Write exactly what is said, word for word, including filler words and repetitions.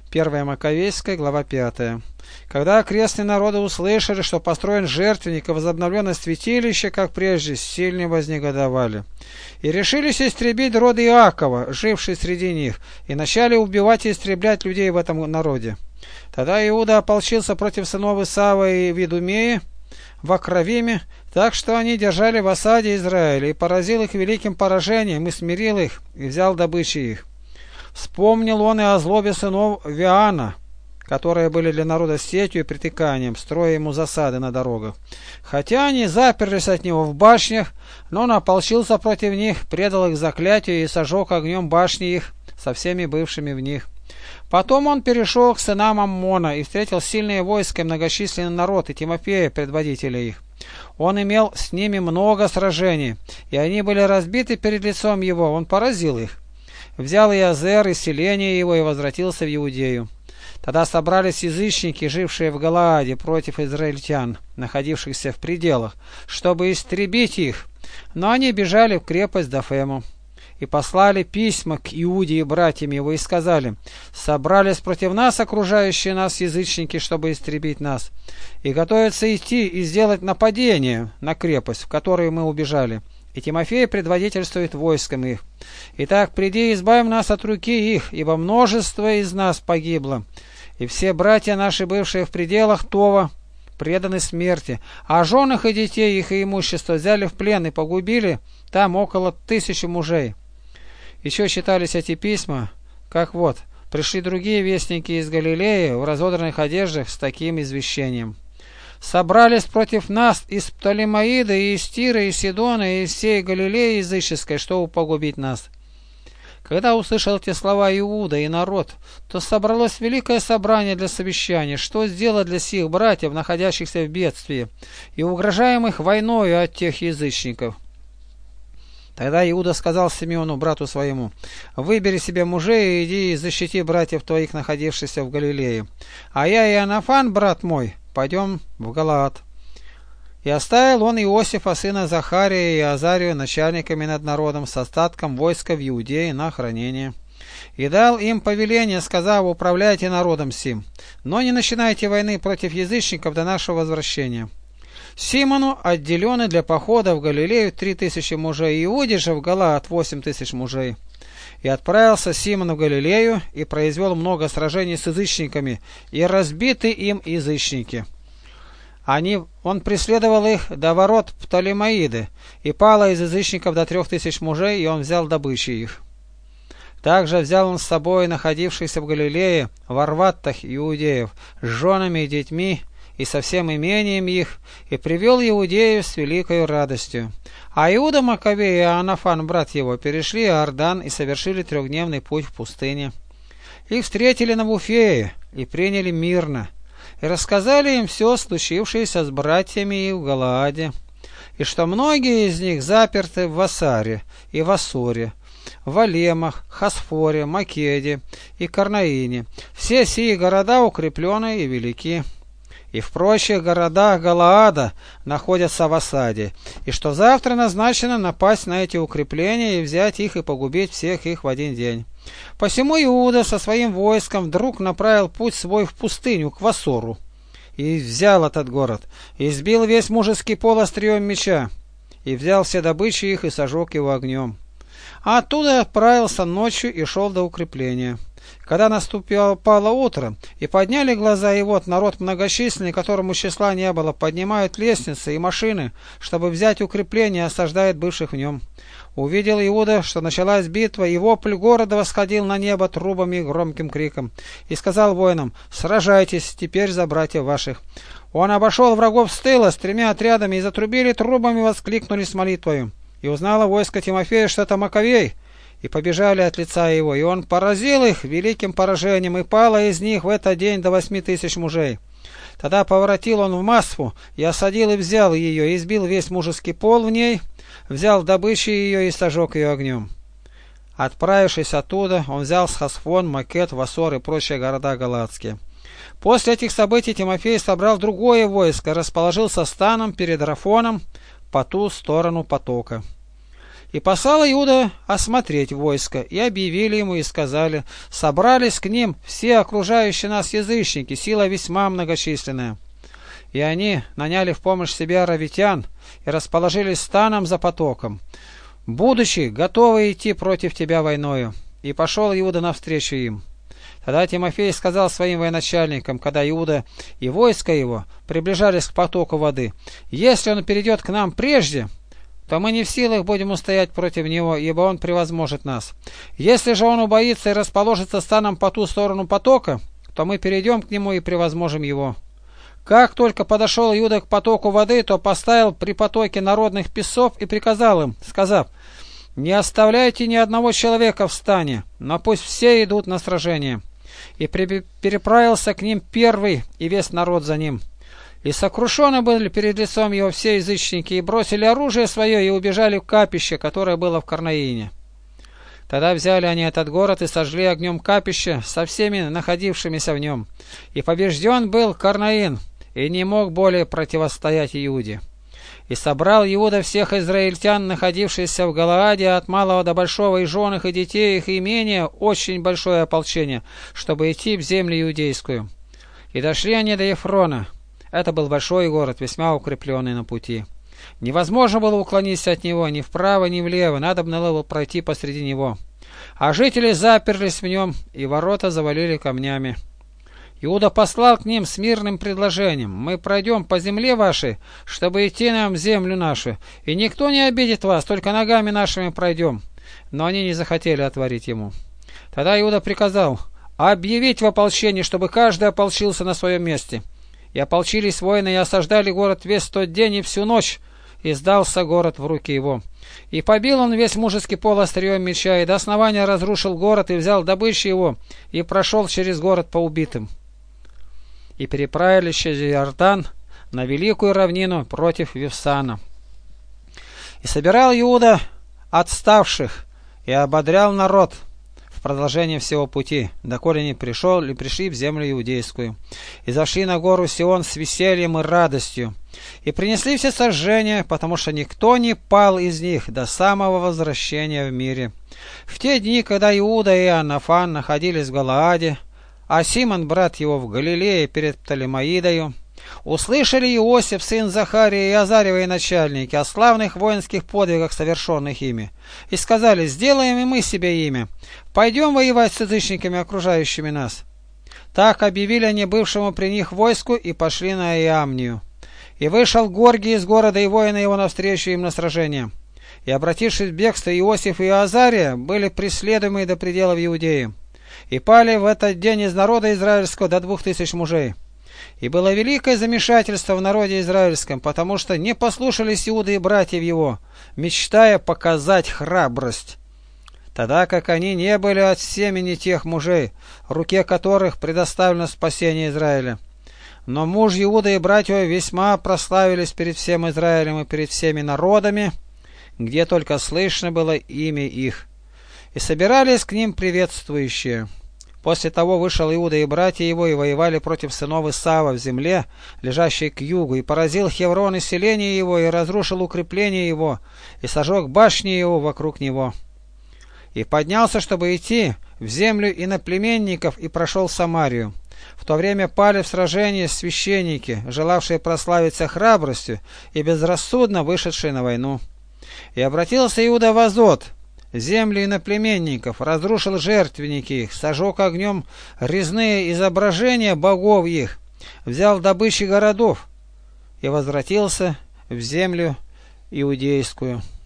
первая Маковейская, глава пятая. Когда окрестные народы услышали, что построен жертвенник и возобновлено святилище, как прежде, сильно вознегодовали. И решились истребить род Иакова, живший среди них, и начали убивать и истреблять людей в этом народе. Тогда Иуда ополчился против сынов Исава и Видумея в Акравиме, так что они держали в осаде Израиля, и поразил их великим поражением, и смирил их, и взял добычи их. Вспомнил он и о злобе сынов Виана, которые были для народа сетью и притыканием, строя ему засады на дорогах. Хотя они заперлись от него в башнях, но он ополчился против них, предал их заклятию и сожег огнем башни их со всеми бывшими в них. Потом он перешел к сынам Аммона и встретил сильные войска и многочисленный народ, и Тимофея, предводителя их. Он имел с ними много сражений, и они были разбиты перед лицом его, он поразил их. Взял Иозер и селение его и возвратился в Иудею. Тогда собрались язычники, жившие в Галааде, против израильтян, находившихся в пределах, чтобы истребить их, но они бежали в крепость Дафему. И послали письма к Иуде и братьям его, и сказали: «Собрались против нас окружающие нас язычники, чтобы истребить нас, и готовятся идти и сделать нападение на крепость, в которую мы убежали. И Тимофей предводительствует войском их. Итак, приди и избавь нас от руки их, ибо множество из нас погибло, и все братья наши, бывшие в пределах Това, преданы смерти, а женах и детей их и имущество взяли в плен и погубили там около тысячи мужей». Еще читались эти письма, как вот: пришли другие вестники из Галилеи в разодранных одеждах с таким извещением: «Собрались против нас из Птолемаида, и из Тира, и Сидона, и из всей Галилеи языческой, чтобы погубить нас». Когда услышал эти слова Иуда и народ, то собралось великое собрание для совещания, что сделать для сих братьев, находящихся в бедствии, и угрожаемых войною от тех язычников. Тогда Иуда сказал Симеону, брату своему: «Выбери себе мужей и иди и защити братьев твоих, находившихся в Галилее. А я и Иоаннафан, брат мой, пойдем в Галаад». И оставил он Иосифа, сына Захария, и Азарию начальниками над народом с остатком войска в Иудее на хранение. И дал им повеление, сказав: «Управляйте народом сим, но не начинайте войны против язычников до нашего возвращения». Симону отделены для похода в Галилею три тысячи мужей, Иуде же в Галаад восемь тысяч мужей. И отправился Симон в Галилею, и произвел много сражений с язычниками, и разбиты им язычники. Они, он преследовал их до ворот Птолемаиды, и пало из язычников до трех тысяч мужей, и он взял добычи их. Также взял он с собой находившихся в Галилее в Арваттах иудеев с женами и детьми, и со всем имением их, и привел Иудею с великою радостью. А Иуда Маковей и Иоаннафан, брат его, перешли Иордан и совершили трехдневный путь в пустыне. Их встретили на Вуфее и приняли мирно, и рассказали им все случившееся с братьями и в Галааде, и что многие из них заперты в Васаре и в Ассоре, в Алемах, Хасфоре, Македе и Карнаине. Все сии города укреплены и велики, и в прочих городах Галаада находятся в осаде, и что завтра назначено напасть на эти укрепления и взять их и погубить всех их в один день. Посему Иуда со своим войском вдруг направил путь свой в пустыню к Васору, и взял этот город, и сбил весь мужеский пол острием меча, и взял все добычи их и сожег его огнем. А оттуда отправился ночью и шел до укрепления. Когда наступило пало утро, и подняли глаза, и вот народ многочисленный, которому числа не было, поднимают лестницы и машины, чтобы взять укрепление, осаждает бывших в нем. Увидел Иуда, что началась битва, и вопль города восходил на небо трубами и громким криком, и сказал воинам: «Сражайтесь теперь за братьев ваших». Он обошел врагов с тыла с тремя отрядами, и затрубили трубами, воскликнули с молитвою. И узнало войско Тимофея, что это Маковей, и побежали от лица его, и он поразил их великим поражением, и пало из них в этот день до восьми тысяч мужей. Тогда поворотил он в Масфу, и осадил и взял ее, и избил весь мужеский пол в ней, взял добычу ее и сожег ее огнем. Отправившись оттуда, он взял Схасфон, Макед, Васор и прочие города галаадские. После этих событий Тимофей собрал другое войско, расположился станом перед Рафоном по ту сторону потока. И послал Иуда осмотреть войско, и объявили ему и сказали: собрались к ним все окружающие нас язычники, сила весьма многочисленная. И они наняли в помощь себе аравитян и расположились станом за потоком, будучи готовы идти против тебя войною. И пошел Иуда навстречу им. Тогда Тимофей сказал своим военачальникам, когда Иуда и войско его приближались к потоку воды: если он перейдет к нам прежде, то мы не в силах будем устоять против него, ибо он превозможет нас. Если же он убоится и расположится станом по ту сторону потока, то мы перейдем к нему и превозможем его. Как только подошел Иуда к потоку воды, то поставил при потоке народных песцов и приказал им, сказав: не оставляйте ни одного человека в стане, но пусть все идут на сражение. И переправился к ним первый, и весь народ за ним. И сокрушены были перед лицом его все язычники, и бросили оружие свое, и убежали в капище, которое было в Карнаине. Тогда взяли они этот город и сожгли огнем капище со всеми находившимися в нем. И побежден был Карнаин, и не мог более противостоять Иуде. И собрал Иуда всех израильтян, находившихся в Галааде, от малого до большого, и жен их, и детей их, и имения, очень большое ополчение, чтобы идти в землю иудейскую. И дошли они до Ефрона. Это был большой город, весьма укрепленный на пути. Невозможно было уклониться от него ни вправо, ни влево, надо было пройти посреди него. А жители заперлись в нем, и ворота завалили камнями. Иуда послал к ним с мирным предложением: мы пройдем по земле вашей, чтобы идти нам в землю нашу, и никто не обидит вас, только ногами нашими пройдем. Но они не захотели отворить ему. Тогда Иуда приказал объявить в ополчении, чтобы каждый ополчился на своем месте. И ополчились воины, и осаждали город весь тот день и всю ночь, и сдался город в руки его. И побил он весь мужеский пол острием меча, и до основания разрушил город, и взял добычу его, и прошел через город по убитым. И переправились через Иордан на великую равнину против Вифсана. И собирал Иуда отставших, и ободрял народ в продолжение всего пути, доколе не пришел и пришли в землю иудейскую. И зашли на гору Сион с весельем и радостью, и принесли все сожжения, потому что никто не пал из них до самого возвращения в мире. В те дни, когда Иуда и Иоаннафан находились в Галааде, а Симон, брат его, в Галилее перед Птолемаидою, услышали Иосиф, сын Захария, и Азаревые начальники о славных воинских подвигах, совершенных ими, и сказали: сделаем и мы себе имя, пойдем воевать с язычниками, окружающими нас. Так объявили они бывшему при них войску, и пошли на Иамнию. И вышел Горгий из города, и воины его навстречу им на сражение. И, обратившись в бегство, Иосиф и Азария были преследуемы до пределов Иудеи. И пали в этот день из народа израильского до двух тысяч мужей. И было великое замешательство в народе израильском, потому что не послушались Иуды и братьев его, мечтая показать храбрость, тогда как они не были от семени тех мужей, руке которых предоставлено спасение Израиля. Но муж Иуда и братья весьма прославились перед всем Израилем и перед всеми народами, где только слышно было имя их. И собирались к ним приветствующие. После того вышел Иуда и братья его, и воевали против сынов Исава в земле, лежащей к югу, и поразил Хеврон и селение его, и разрушил укрепление его, и сожег башни его вокруг него. И поднялся, чтобы идти в землю иноплеменников, и прошел Самарию. В то время пали в сражении священники, желавшие прославиться храбростью и безрассудно вышедшие на войну. И обратился Иуда в Азот, земли иноплеменников, разрушил жертвенники их, сожег огнем резные изображения богов их, взял добычи городов и возвратился в землю иудейскую.